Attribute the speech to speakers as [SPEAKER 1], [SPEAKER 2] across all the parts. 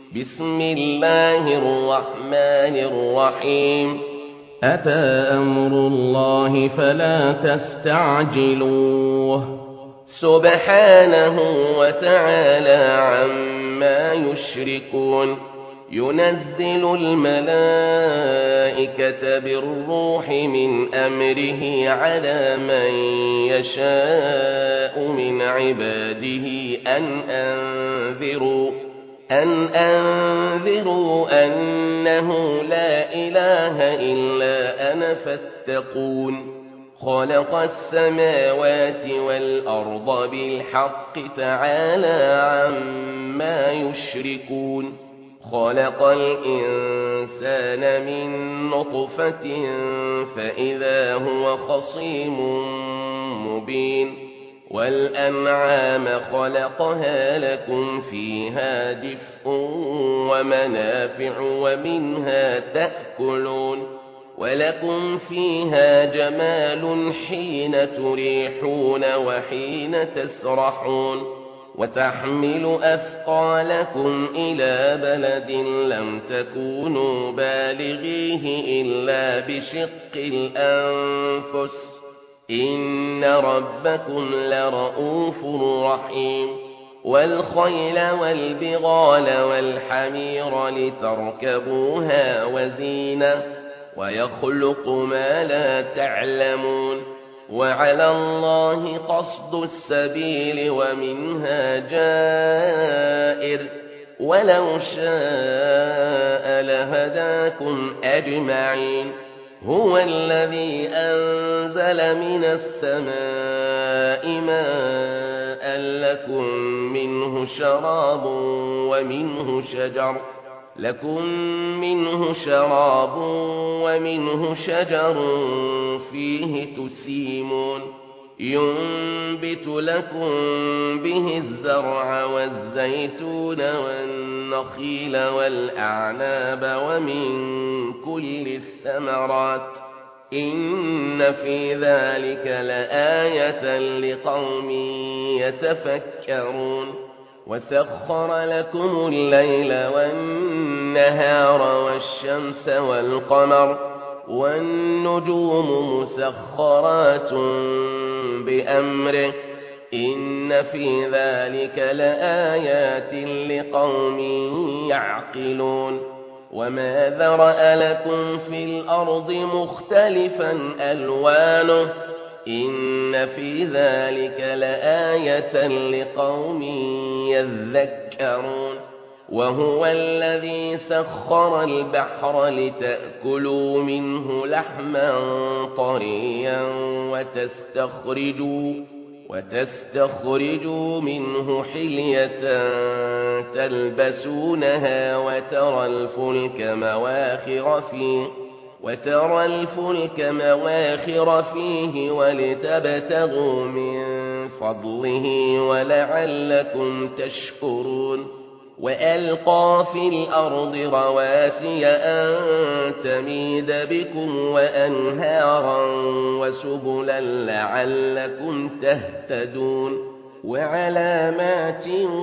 [SPEAKER 1] بسم الله الرحمن الرحيم أتى أمر الله فلا تستعجلوه سبحانه وتعالى عما يشركون ينزل الملائكة بالروح من أمره على من يشاء من عباده أن أنذروا أنه لا إله إلا أنا فاتقون خلق السماوات والأرض بالحق تعالى عما يشركون خلق الإنسان من نطفة فإذا هو خصيم مبين والأنعام خلقها لكم فيها دفء ومنافع ومنها تأكلون ولكم فيها جمال حين تريحون وحين تسرحون وتحمل أثقالكم إلى بلد لم تكونوا بالغيه إلا بشق الأنفس إن ربكم لرؤوف رحيم والخيل والبغال والحمير لتركبوها وزينة ويخلق ما لا تعلمون وعلى الله قصد السبيل ومنها جائر ولو شاء لهداكم أجمعين هو الذي أنزل من السماء ماء لكم منه شراب ومنه شجر فيه تسيمون ينبت لكم به الزرع والزيتون والنخيل والأعناب ومن كل الثمرات إن في ذلك لآية لقوم يتفكرون وسخر لكم الليل والنهار والشمس والقمر والنجوم مسخرات بأمره إن في ذلك لآيات لقوم يعقلون وما ذرأ لكم في الأرض مختلفا ألوانه إن في ذلك لآية لقوم يذكرون وهو الذي سخر البحر لتأكلوا منه لحما طريا وتستخرجوا منه حلية تلبسونها وترى الفلك مواخر فيه ولتبتغوا من فضله ولعلكم تشكرون وألقى في الأرض رواسي أن تميد بكم وأنهارا وسبلا لعلكم تهتدون وعلامات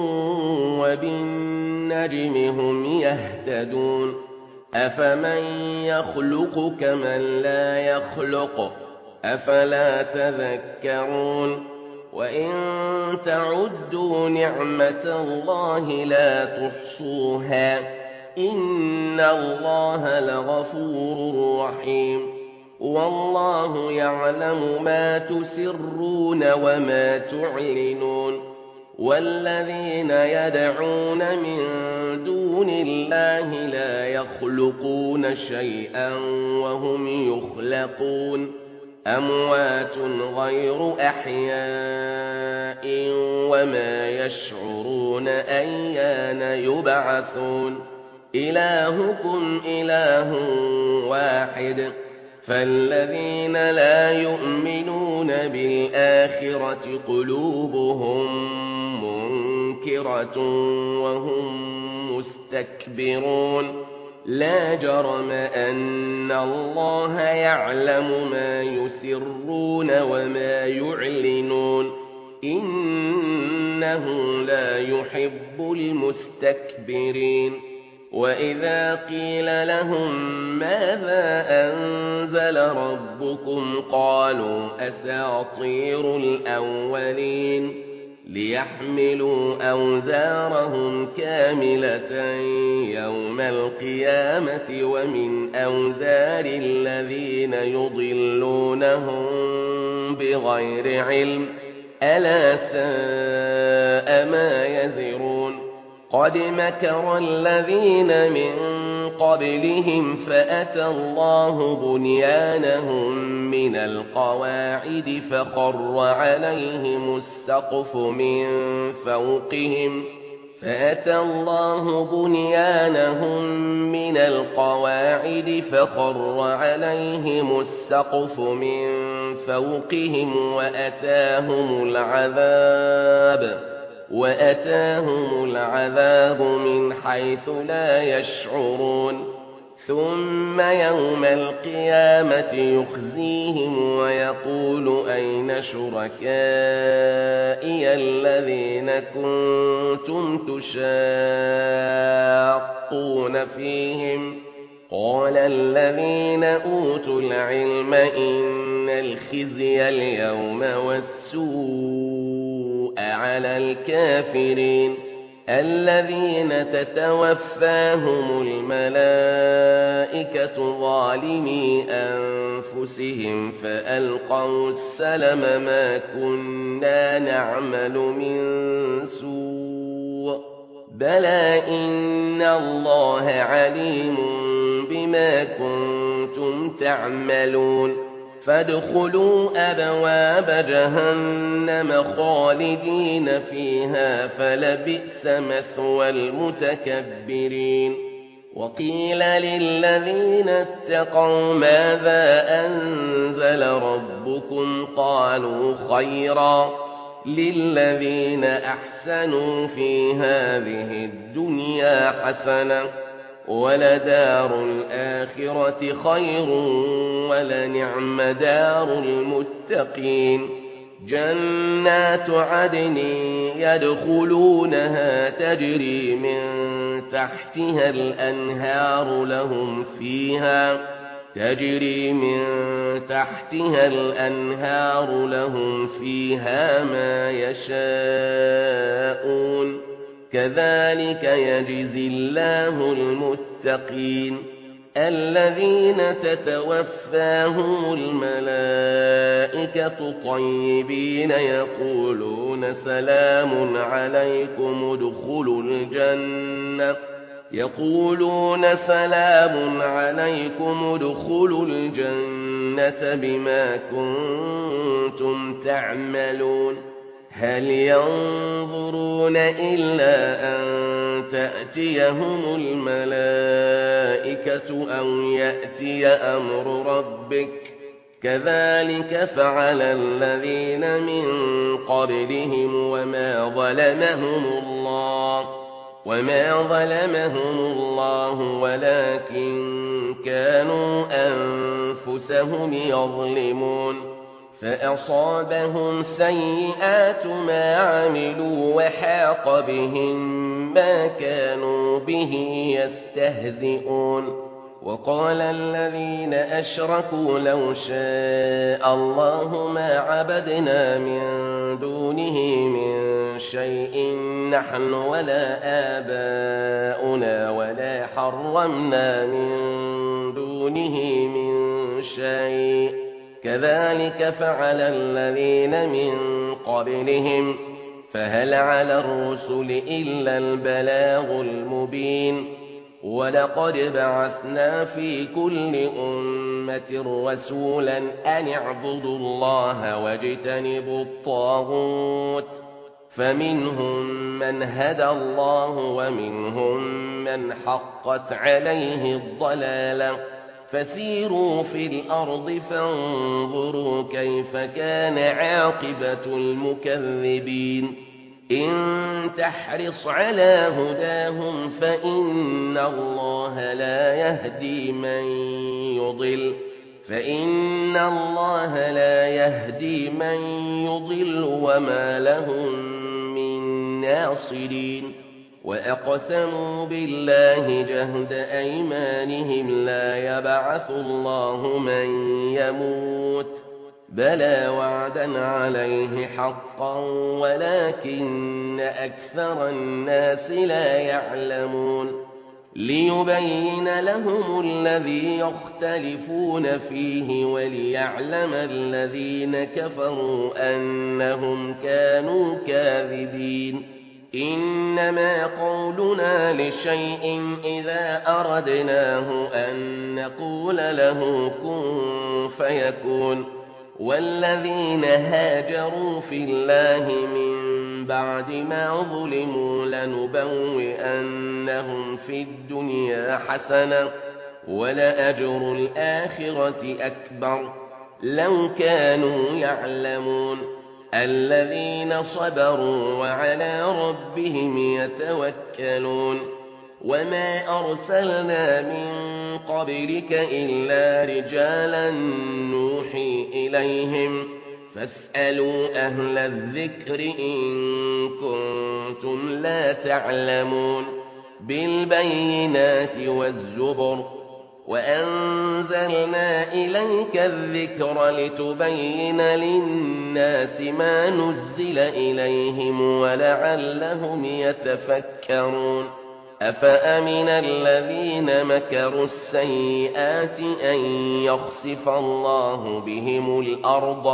[SPEAKER 1] وبالنجم هم يهتدون أفمن يخلق كمن لا يخلق أفلا تذكرون وإن تعدوا نعمة الله لا تحصوها إن الله لغفور رحيم والله يعلم ما تسرون وما تعلنون والذين يدعون من دون الله لا يخلقون شيئا وهم يخلقون أموات غير أحياء وما يشعرون أيان يبعثون إلهكم إله واحد فالذين لا يؤمنون بالآخرة قلوبهم منكرة وهم مستكبرون لا جرم أن الله يعلم ما يسرون وما يعلنون إنه لا يحب المستكبرين وإذا قيل لهم ماذا أنزل ربكم قالوا أساطير الأولين ليحملوا أوزارهم كاملة يوم القيامة ومن أوزار الذين يضلونهم بغير علم ألا ساء ما يزرون قد مكر الذين من قبلهم فأتى الله بنيانهم من القواعد فخر عليهم السقف من فوقهم وأتاهم العذاب من حيث لا يشعرون ثم يوم القيامة يخزيهم ويقول أين شركائي الذين كنتم تشاقون فيهم قال الذين أوتوا العلم إن الخزي اليوم والسوء على الكافرين الذين تتوفاهم الملائكة ظالمي أنفسهم فألقوا السلم ما كنا نعمل من سوء بلى إن الله عليم بما كنتم تعملون فادخلوا أبواب جهنم خالدين فيها فلبئس مثوى المتكبرين وقيل للذين اتقوا ماذا أنزل ربكم قالوا خيرا للذين أحسنوا في هذه الدنيا حسنة ولدار الآخرة خير ولنعم دار المتقين جنات عدن يدخلونها تجري من تحتها الأنهار لهم فيها ما يشاءون كذلك يجزي الله المتقين الذين تتوفاهم الملائكة طيبين يقولون سلام عليكم ادخلوا الجنة بما كنتم تعملون هل ينظرون إلا أن تأتيهم الملائكة أو يأتي أمر ربك كذلك فعل الذين من قبلهم وما ظلمهم الله ولكن كانوا أنفسهم يظلمون فأصابهم سيئات ما عملوا وحاق بهم ما كانوا به يستهزئون وقال الذين أشركوا لو شاء الله ما عبدنا من دونه من شيء نحن ولا آباؤنا ولا حرمنا من دونه من شيء كذلك فعل الذين من قبلهم فهل على الرسل إلا البلاغ المبين ولقد بعثنا في كل أمة رسولا أن اعبدوا الله واجتنبوا الطاغوت فمنهم من هدى الله ومنهم من حقت عليه الضلالة فسيروا في الأرض فانظروا كيف كان عاقبة المكذبين إن تحرص على هداهم فإن الله لا يهدي من يضل وما لهم من ناصرين وأقسموا بالله جهد أيمانهم لا يبعث الله من يموت بلى وعدا عليه حقا ولكن أكثر الناس لا يعلمون ليبين لهم الذي يختلفون فيه وليعلم الذين كفروا أنهم كانوا كاذبين إنما قولنا لشيء إذا أردناه أن نقول له كن فيكون والذين هاجروا في الله من بعد ما ظلموا لنبوئنهم في الدنيا حسنة ولأجر الآخرة أكبر لو كانوا يعلمون الذين صبروا وعلى ربهم يتوكلون وما أرسلنا من قبلك إلا رجالا نوحي إليهم فاسألوا أهل الذكر إن كنتم لا تعلمون بالبينات والزبر وأنزلنا إليك الذكر لتبين للناس ما نزل إليهم ولعلهم يتفكرون أفأمن الذين مكروا السيئات أن يخسف الله بهم الأرض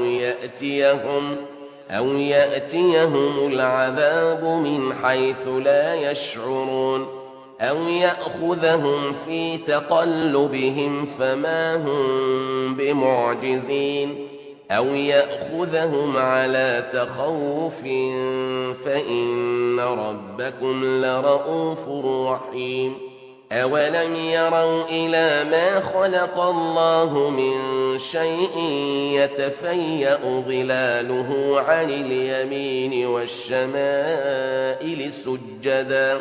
[SPEAKER 1] أو يأتيهم العذاب من حيث لا يشعرون أو يأخذهم في تقلبهم فما هم بمعجزين أو يأخذهم على تخوف فإن ربكم لرؤوف رحيم أولم يروا إلى ما خلق الله من شيء يتفيأ ظلاله عن اليمين والشمائل سجدا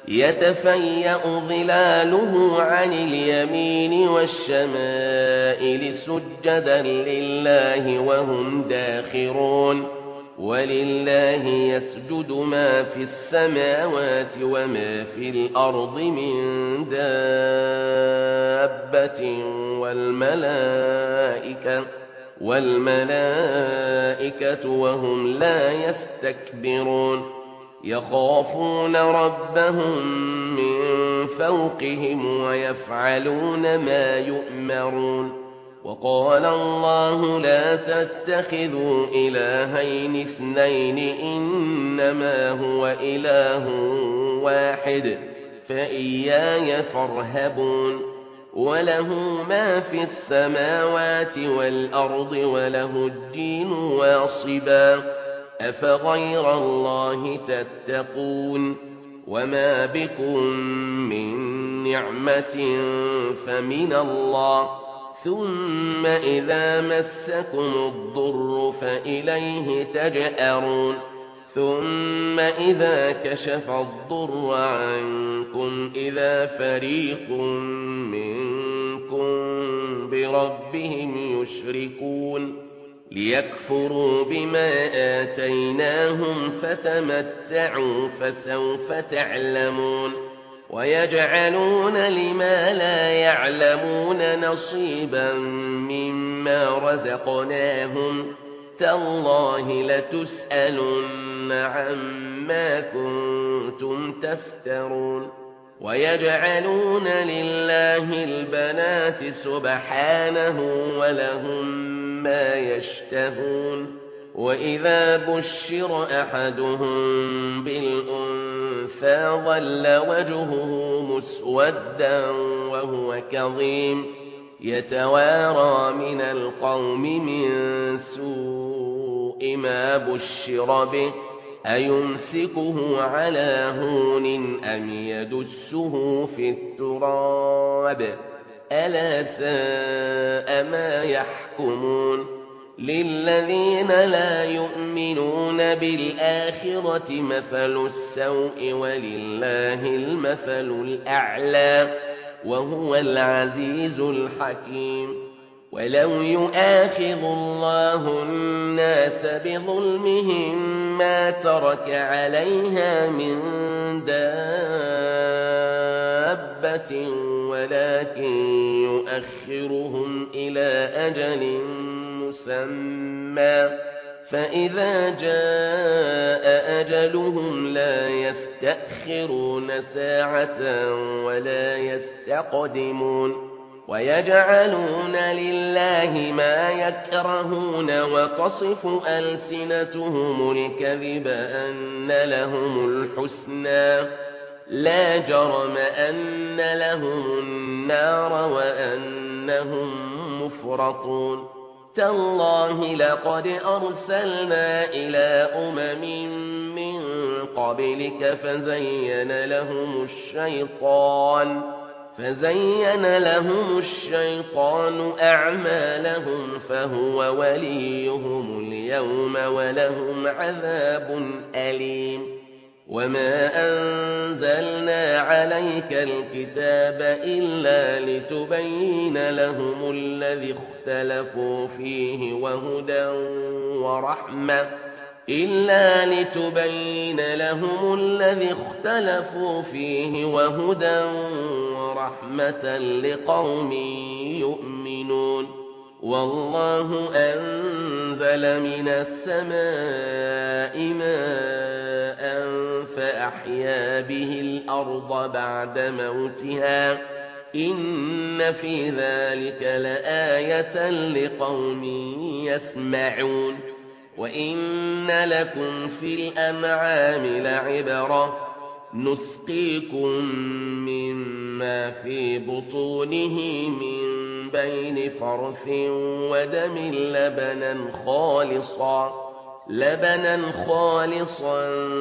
[SPEAKER 1] لله وهم داخرون ولله يسجد ما في السماوات وما في الأرض من دابة والملائكة وهم لا يستكبرون يخافون ربهم من فوقهم ويفعلون ما يؤمرون وقال الله لا تتخذوا إلهين اثنين إنما هو إله واحد فإياي فارهبون وله ما في السماوات والأرض وله الدين واصبا أفغير الله تتقون وما بكم من نعمة فمن الله ثم إذا مسكم الضر فإليه تجأرون ثم إذا كشف الضر عنكم إذا فريق منكم بربهم يشركون ليكفروا بما آتيناهم فتمتعوا فسوف تعلمون ويجعلون لما لا يعلمون نصيبا مما رزقناهم تالله لتسألن عما كنتم تفترون ويجعلون لله البنات سبحانه ولهم ما يشتهون وإذا بشر أحدهم بالأنثى ظل وجهه مسودا وهو كظيم يتوارى من القوم من سوء ما بشر به أيمسكه على هون أم يدسه في التراب ألا ساء ما يحكمون للذين لا يؤمنون بالآخرة مثل السوء ولله المثل الأعلى وهو العزيز الحكيم ولو يؤاخذ الله الناس بظلمهم ما ترك عليها من دابة ولكن يؤخرهم إلى أجل مسمى فإذا جاء أجلهم لا يستأخرون ساعة ولا يستقدمون ويجعلون لله ما يكرهون وتصف ألسنتهم الكذب أن لهم الحسنى لا جرم أن لهم النار وأنهم مفرطون تالله لقد أرسلنا إلى من قبلك فزين لهم الشيطان أعمالهم فهو وليهم اليوم ولهم عذاب أليم وما أنزلنا عليك الكتاب إلا لتبين لهم الذي اختلفوا فيه وهدى ورحمة لقوم يؤمنون والله أنزل من السماء ماء فأحيا به الأرض بعد موتها إن في ذلك لآية لقوم يسمعون وإن لكم في الأنعام لعبرة نسقيكم مما في بطونه من بين فرث ودم لبنا خالصا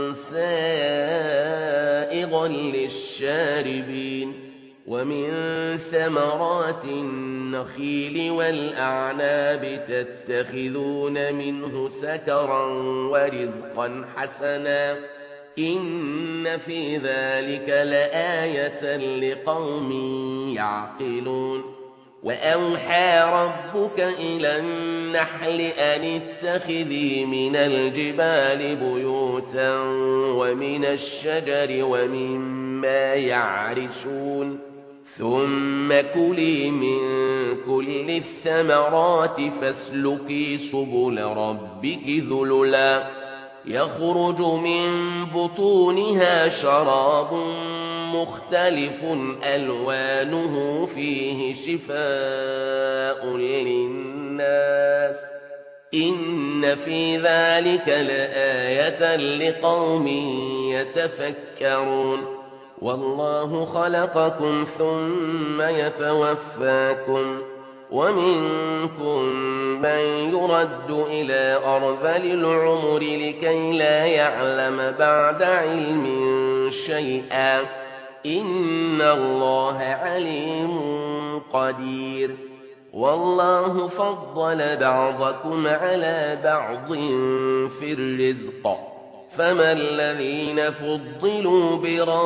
[SPEAKER 1] سائغا للشاربين ومن ثمرات النخيل والأعناب تتخذون منه سكرا ورزقا حسنا إن في ذلك لآية لقوم يعقلون وأوحى ربك إلى النحل أن اتخذي من الجبال بيوتا ومن الشجر ومما يعرشون ثم كلي من كل الثمرات فاسلكي سبل ربك ذللا يخرج من بطونها شراب مختلف ألوانه فيه شفاء للناس إن في ذلك لآية لقوم يتفكرون والله خلقكم ثم يتوفاكم ومنكم من يرد إلى أرذل العمر لكي لا يعلم بعد علم شيئا إن الله عليم قدير والله فضل بعضكم على بعض في الرزق فما الذين فضلوا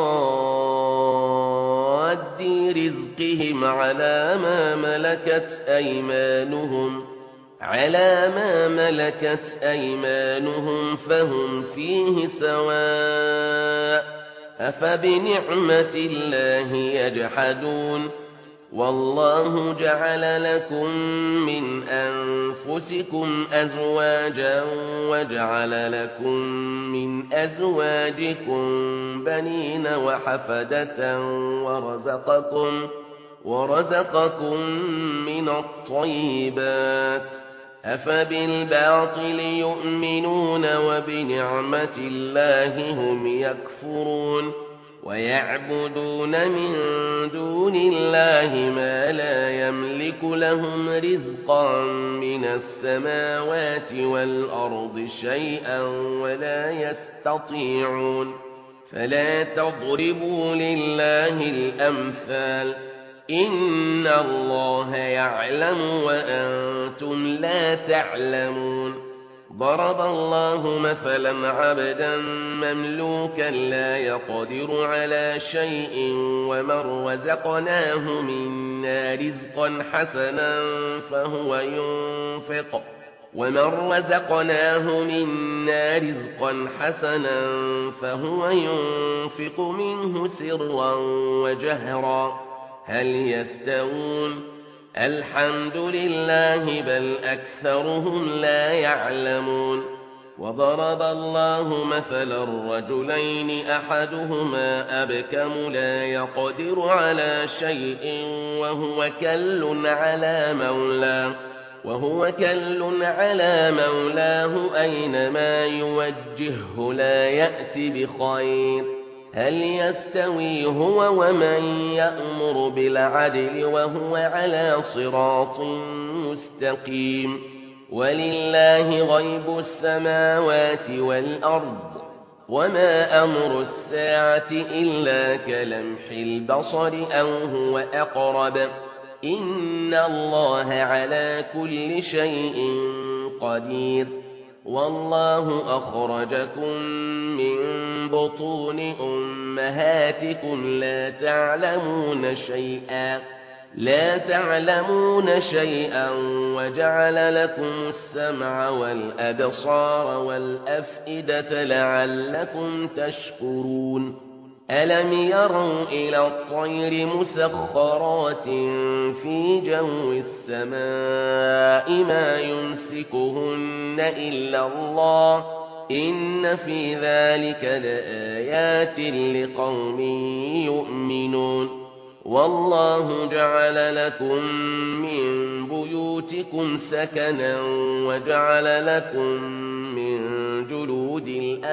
[SPEAKER 1] براد رزقهم على ما ملكت أيمانهم فهم فيه سواء أفبنعمة الله يجحدون والله جعل لكم من أنفسكم أزواجا وجعل لكم من أزواجكم بنين وحفدة ورزقكم من الطيبات أفبالباطل يؤمنون وبنعمة الله هم يكفرون ويعبدون من دون الله ما لا يملك لهم رزقا من السماوات والأرض شيئا ولا يستطيعون فلا تضربوا لله الأمثال إن الله يعلم وأنتم لا تعلمون ضرب الله مثلا عبدا مملوكا لا يقدر على شيء ومن رزقناه منا رزقا حسنا ومن رزقناه منا رزقا حسنا فهو ينفق منه سرا وجهرا هل يستوون الحمد لله بل أكثرهم لا يعلمون وضرب الله مثلا رجلين أحدهما أبكم لا يقدر على شيء وهو كل على مولاه أينما يوجهه لا يأتي بخير هل يستوي هو ومن يأمر بالعدل وهو على صراط مستقيم ولله غيب السماوات والأرض وما أمر الساعة إلا كلمح البصر أو هو أقرب إن الله على كل شيء قدير والله أخرجكم من بطون أمهاتكم لا تعلمون شيئا وجعل لكم السمع والأبصار والأفئدة لعلكم تشكرون ألم يروا إلى الطير مسخرات في جو السماء ما يمسكهن إلا الله إن في ذلك لآيات لقوم يؤمنون والله جعل لكم من بيوتكم سكنا وجعل لكم من جلود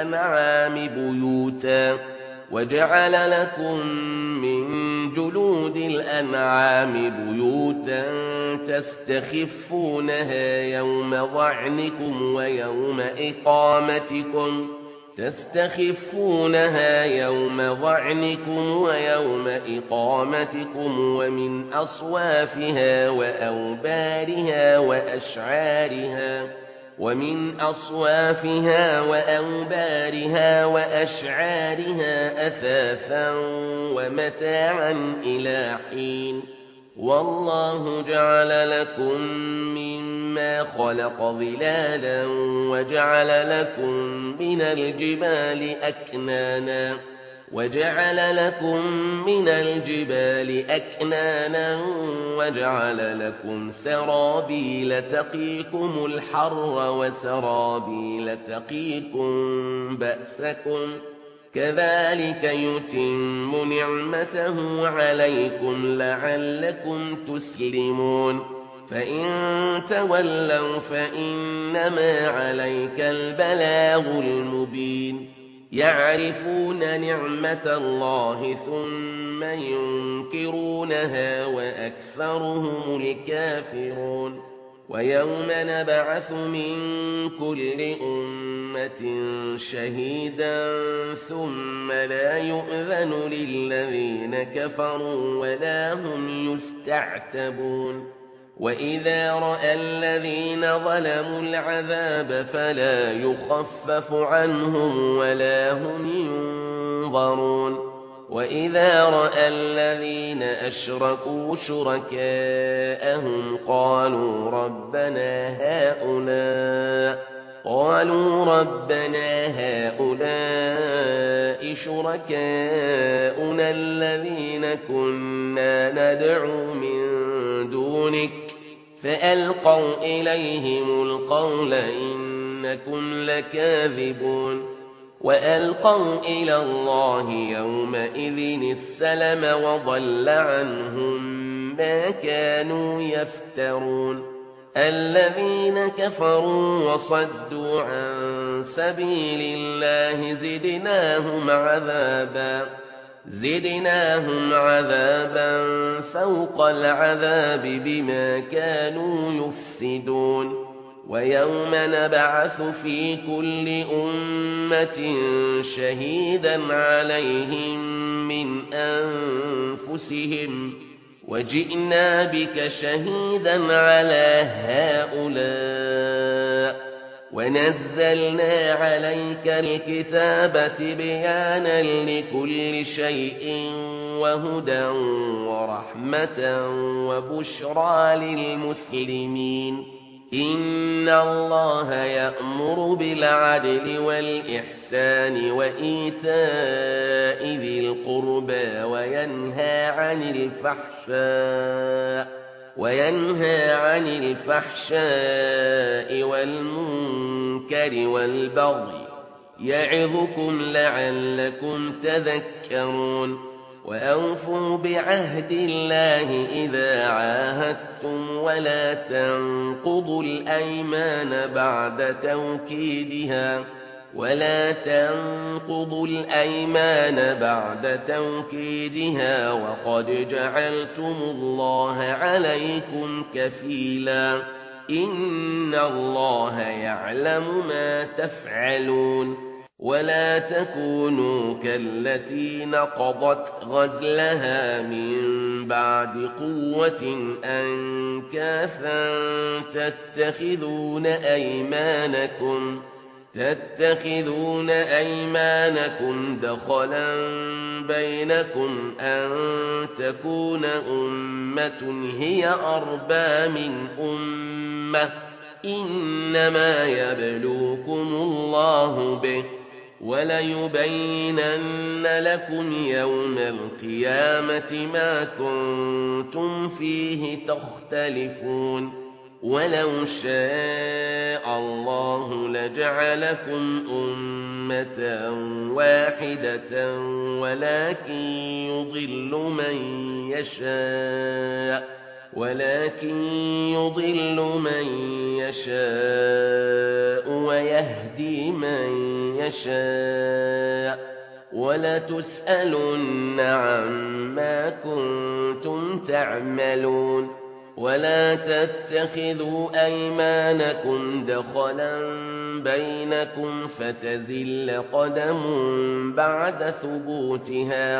[SPEAKER 1] الأنعام بيوتا تستخفونها يوم ظعنكم ويوم إقامتكم ومن أصوافها وأوبارها وأشعارها أثاثا ومتاعا إلى حين والله جعل لكم مما خلق ظلالا وجعل لكم من الجبال أكنانا وجعل لكم سرابيل تقيكم الحر وسرابيل تقيكم بأسكم كذلك يتم نعمته عليكم لعلكم تسلمون فإن تولوا فإنما عليك البلاغ المبين يعرفون نعمة الله ثم ينكرونها وأكثرهم الكافرون ويوم نبعث من كل أمة شهيدا ثم لا يؤذن للذين كفروا ولا هم يستعتبون وإذا رأى الذين ظلموا العذاب فلا يخفف عنهم ولا هم ينظرون وإذا رأى الذين أشركوا شركاءهم قالوا ربنا هؤلاء شركاؤنا الذين كنا ندعو من دونك فألقوا إليهم القول إنكم لكاذبون وألقوا إلى الله يومئذ السلم وضل عنهم ما كانوا يفترون الذين كفروا وصدوا عن سبيل الله زدناهم عذابا فوق العذاب بما كانوا يفسدون ويوم نبعث في كل أمة شهيدا عليهم من أنفسهم وجئنا بك شهيدا على هؤلاء ونزلنا عليك الكتاب بيانا لكل شيء وهدى ورحمة وبشرى للمسلمين إن الله يأمر بالعدل والإحسان وإيتاء ذي القربى وينهى عن الفحشاء والمنكر والبغي يعظكم لعلكم تذكرون وأوفوا بعهد الله إذا عاهدتم ولا تنقضوا الأيمان بعد توكيدها وقد جعلتم الله عليكم كفيلا إن الله يعلم ما تفعلون ولا تكونوا كالتي نقضت غزلها من بعد قوة أنكاثا تتخذون أيمانكم دخلا بينكم أن تكون أمة هي أربى من أمة إنما يبلوكم الله به وليبينن لكم يوم القيامة ما كنتم فيه تختلفون ولو شاء الله لجعلكم أمة واحدة ولكن يضل من يشاء ويهدي من يشاء ولتسألن عما كنتم تعملون ولا تتخذوا أيمانكم دخلا بينكم فتزل قدم بعد ثبوتها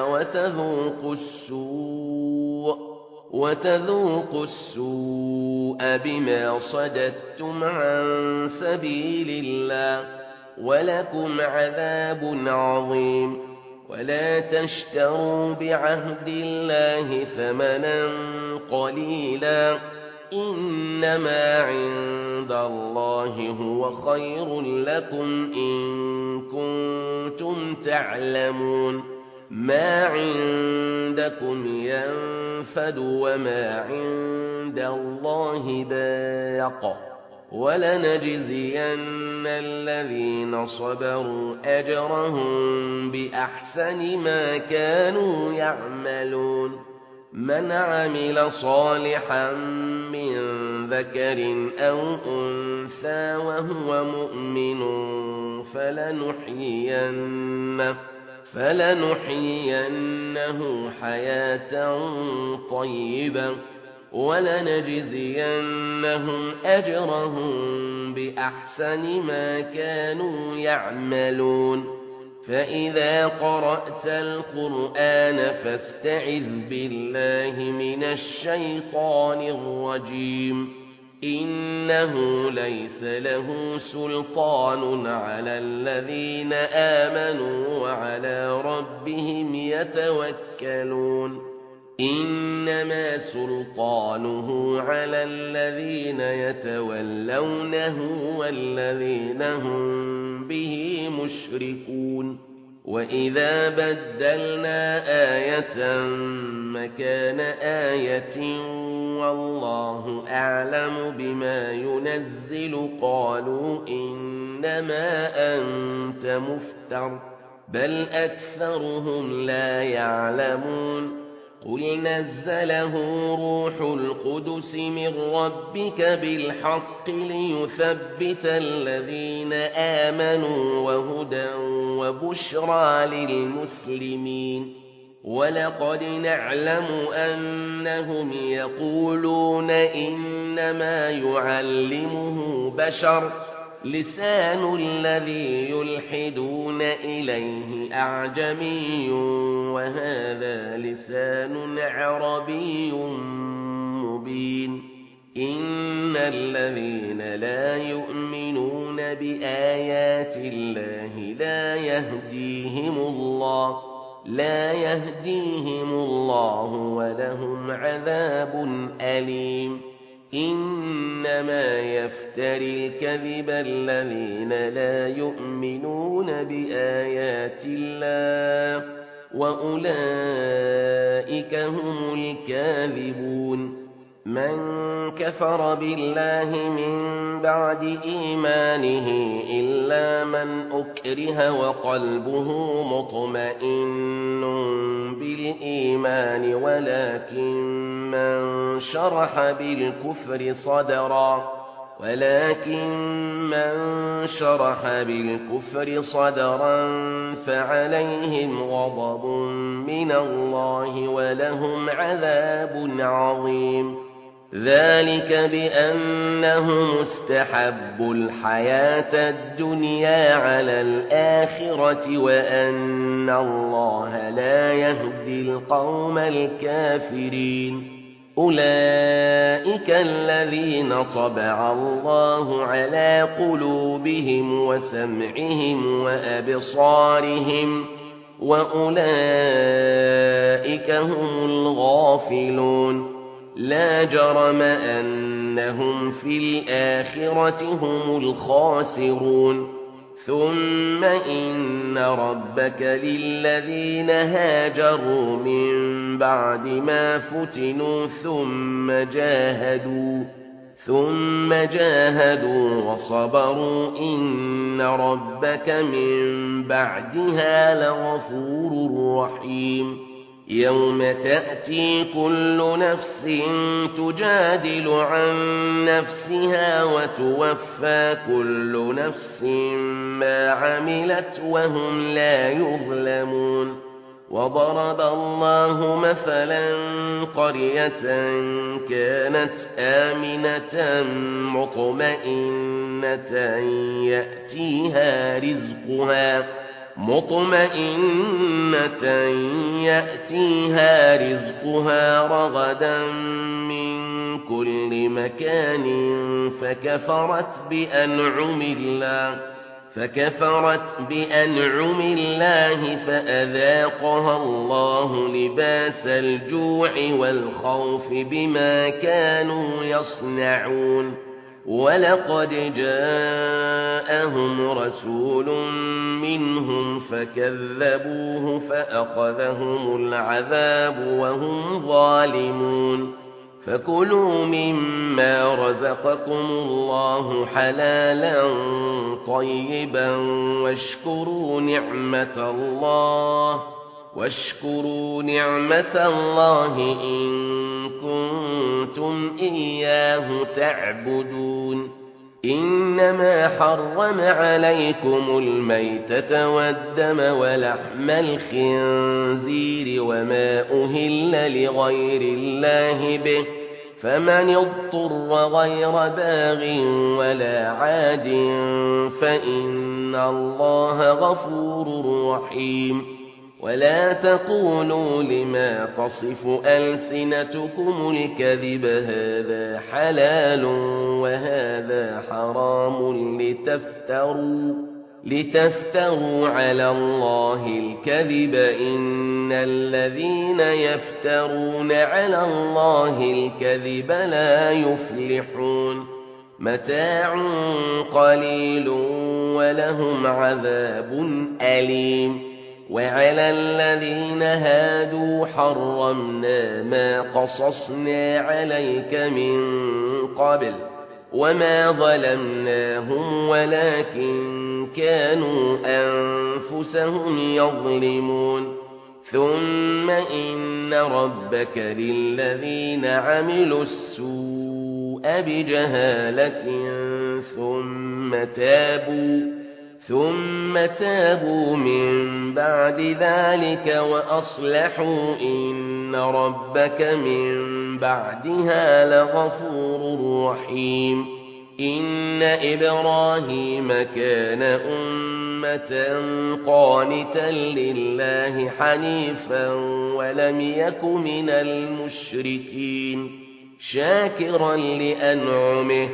[SPEAKER 1] وتذوقوا السوء بما صددتم عن سبيل الله ولكم عذاب عظيم ولا تشتروا بعهد الله ثمنا قليلا إنما عند الله هو خير لكم إن كنتم تعلمون ما عندكم ينفد وما عند الله باق ولنجزين الذين صبروا أجرهم بأحسن ما كانوا يعملون من عمل صالحا من ذكر أو أنثى وهو مؤمن فلنحيينه حياة طيبة ولنجزينهم أجرهم بأحسن ما كانوا يعملون فإذا قرأت القرآن فاستعذ بالله من الشيطان الرجيم إنه ليس له سلطان على الذين آمنوا وعلى ربهم يتوكلون إنما سلطانه على الذين يتولونه والذين هم به مشركون وإذا بدلنا آية مكان آية والله أعلم بما ينزل قالوا إنما أنت مفتر بل أكثرهم لا يعلمون قل نزله روح القدس من ربك بالحق ليثبت الذين آمنوا وهدى وبشرى للمسلمين ولقد نعلم أنهم يقولون إنما يعلمه بشر لسان الذي يلحدون إليه أعجمي وهذا لسان عربي مبين إن الذين لا يؤمنون بآيات الله لا يهديهم الله ولهم عذاب أليم إن إنما يفتري الكذب الذين لا يؤمنون بآيات الله وأولئك هم الكاذبون من كفر بالله من بعد إيمانه إلا من أكره وقلبه مطمئن بالإيمان ولكن من شرح بالكفر صدرا فعليهم غضب من الله ولهم عذاب عظيم ذلك بأنهم استحبوا الحياة الدنيا على الآخرة وأن الله لا يهدي القوم الكافرين أولئك الذين طبع الله على قلوبهم وسمعهم وأبصارهم وأولئك هم الغافلون لا جرم أنهم في الآخرة هم الخاسرون ثم إن ربك للذين هاجروا من بعد ما فتنوا ثم جاهدوا وصبروا إن ربك من بعدها لغفور رحيم يوم تأتي كل نفس تجادل عن نفسها وتوفى كل نفس ما عملت وهم لا يظلمون وضرب الله مثلا قرية كانت آمنة مطمئنة يأتيها رزقها رغدا من كل مكان فكفرت بأنعم الله فأذاقها الله لباس الجوع والخوف بما كانوا يصنعون ولقد جاءهم رسول منهم فكذبوه فأخذهم العذاب وهم ظالمون فكلوا مما رزقكم الله حلالا طيبا واشكروا نعمة الله إن كنتم إياه تعبدون إنما حرم عليكم الميتة والدم ولحم الخنزير وما أهل لغير الله به فمن اضطر غير باغ ولا عاد فإن الله غفور رحيم ولا تقولوا لما تصف ألسنتكم الكذب هذا حلال وهذا حرام لتفتروا على الله الكذب إن الذين يفترون على الله الكذب لا يفلحون متاع قليل ولهم عذاب أليم وعلى الذين هادوا حرمنا ما قصصنا عليك من قبل وما ظلمناهم ولكن كانوا أنفسهم يظلمون ثم إن ربك للذين عملوا السوء بجهالة ثم تابوا من بعد ذلك وأصلحوا إن ربك من بعدها لغفور رحيم إن إبراهيم كان أمة قانتا لله حنيفا ولم يك من المشركين شاكرا لأنعمه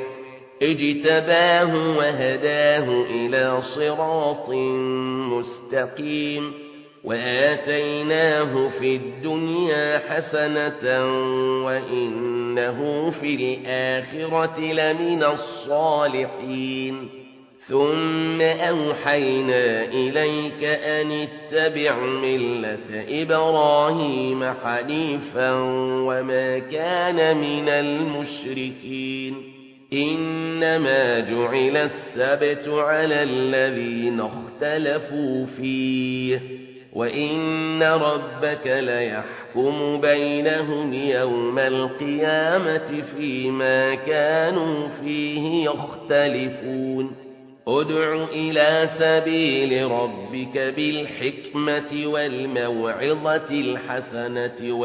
[SPEAKER 1] اجتباه وهداه إلى صراط مستقيم وآتيناه في الدنيا حسنة وإنه في الآخرة لمن الصالحين ثم أوحينا إليك أن اتبع ملة إبراهيم حنيفا وما كان من المشركين إنما جعل السبت على الذين اختلفوا فيه وإن ربك ليحكم بينهم يوم القيامة فيما كانوا فيه يختلفون ادع إلى سبيل ربك بالحكمة والموعظة الحسنة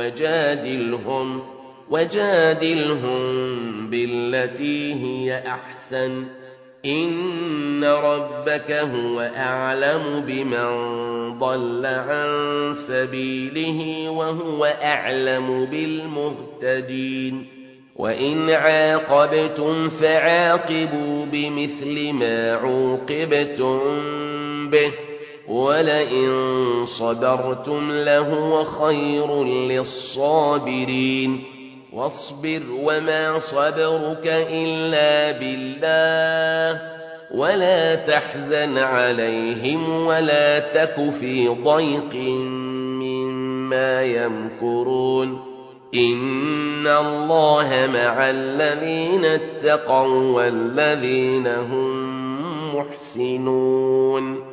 [SPEAKER 1] وجادلهم بالتي هي أحسن إن ربك هو أعلم بمن ضل عن سبيله وهو أعلم بالمهتدين وإن عاقبتم فعاقبوا بمثل ما عوقبتم به ولئن صبرتم لهو خير للصابرين واصبر وما صبرك إلا بالله ولا تحزن عليهم ولا تك في ضيق مما يمكرون إن الله مع الذين اتقوا والذين هم محسنون